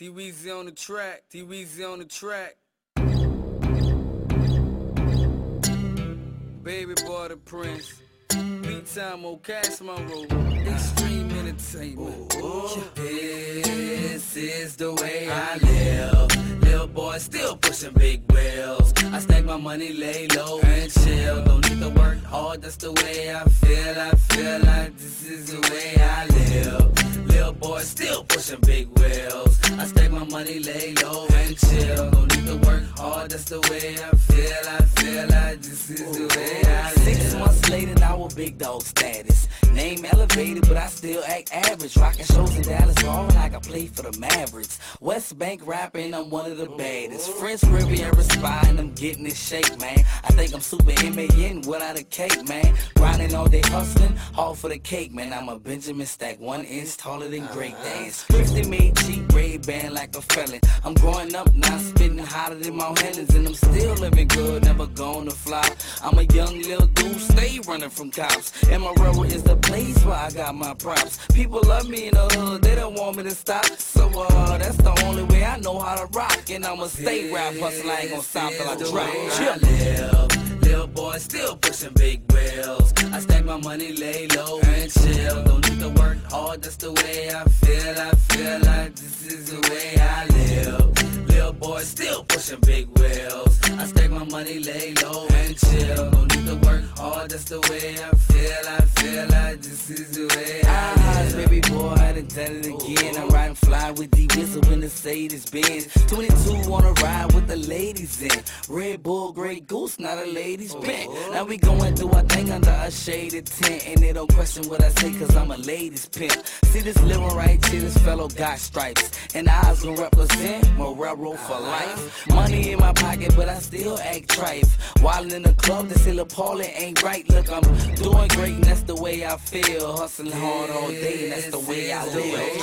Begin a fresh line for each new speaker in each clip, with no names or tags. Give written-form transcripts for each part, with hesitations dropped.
D-Weezy on the track, D-Weezy on the track. Baby boy the Prince. Beat time on Cash Monroe. Extreme entertainment. This is the way I live. Little boy still pushing big wheels. I stack my money, lay low and chill. Don't need to work hard, that's the way I feel. I feel like this is the way I live. Little boy still pushing big wheels. I stack my money, lay low and chill. Don't need to work hard, that's the way I feel. I feel like this is the way I live.
6 months later, now a big dog status. Name elevated, but I still act average. Rocking shows in Dallas, ballin' like I play for the Mavericks. West Bank rapping, I'm one of the baddest. French Riviera spy, and I'm getting this shake, man. I think I'm super M.A.N. without a cake, man. Grinding all day, hustling, all for the cake, man. I'm a Benjamin Stack, 1 inch taller than Great Dance. 50 made cheap, red band like a felon. I'm growing up now, spitting hotter than Mount Helens, and I'm still living good, never gonna flop. I'm a young little dude, stay running from cops. And my railroad is the place where I got my props. People love me in the hood, they don't want me to stop. So that's the only way I know how to rock. And I'ma stay rap hustling, I ain't gonna stop till I drop.
Little boy still pushing big wheels. I stack my money, lay low and chill. Don't need to work hard, that's the way I feel. I feel like this is the way I live. Little boy still pushing big wheels. I stack my money, lay low and chill. Don't need to work hard, that's the way I feel. I feel like this is the way I live.
Baby boy, I done done it again. I'm riding fly with D-Whistle in the Mercedes Benz. 22 wanna ride with the ladies in. Red Bull, Grey Goose, not a lady's pimp. Now we going through our thing under a shaded tent. And they don't question what I say, cause I'm a ladies pimp. See this little right here, this fellow got stripes. And I was gonna represent my railroad for life. Money in my pocket, but I still act trife. While in the club, they say Paul ain't right. Look, I'm doing great, and that's the way I feel. Hustling hard all day, and that's the way I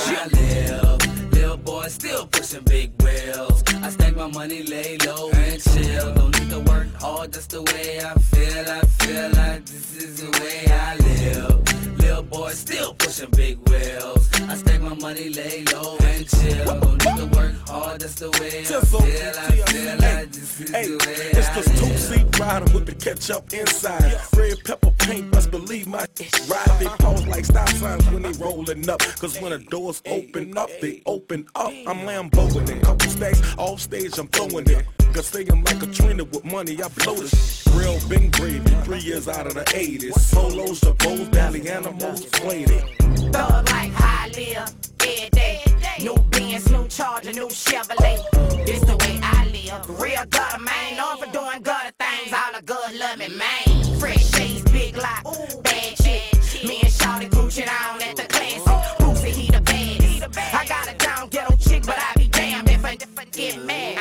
live.
Little boy still pushing big wheels. I stack my money, lay low and chill. Don't need to work hard, that's the way I feel. I feel like this is the way I live. Little boy still pushing big wheels. I stack my money, lay low and chill. Don't need to work hard, that's the way I feel. I feel like this is the way
it's
I
this
live.
two-seat rider with the ketchup inside. Red pepper paint, best believe my ride. They pause like stop signs when they rolling up. Cause when the doors open up, they open up. I'm Lamboing it. Couple stacks off stage, I'm throwing it. Cause say I'm like Katrina with money, I blow this. Real big gravy, 3 years out of the 80s. Solos, Chabos, Dally Animals, played it.
Thug like how I live, every day. New Benz, new Charger, new Chevrolet. This the way I live. Real gutter, man. Known for doing gutter things. All the good love me, man. Fresh shades, big lot, bad chick. Me and Shawty Gucci down at the classic. Boosie, he the baddest. I got a down ghetto chick, but I be damned if I get mad.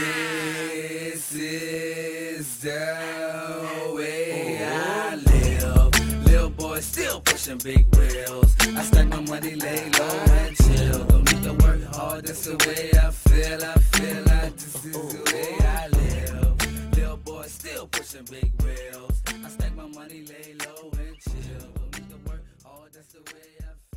This is the way I live. Little boy still pushing big wheels. I stack my money, lay low and chill. Don't need to work hard, that's the way I feel. I feel like this is the way I live. Little boy still pushing big wheels. I stack my money, lay low and chill. Don't need to work hard, that's the way I feel.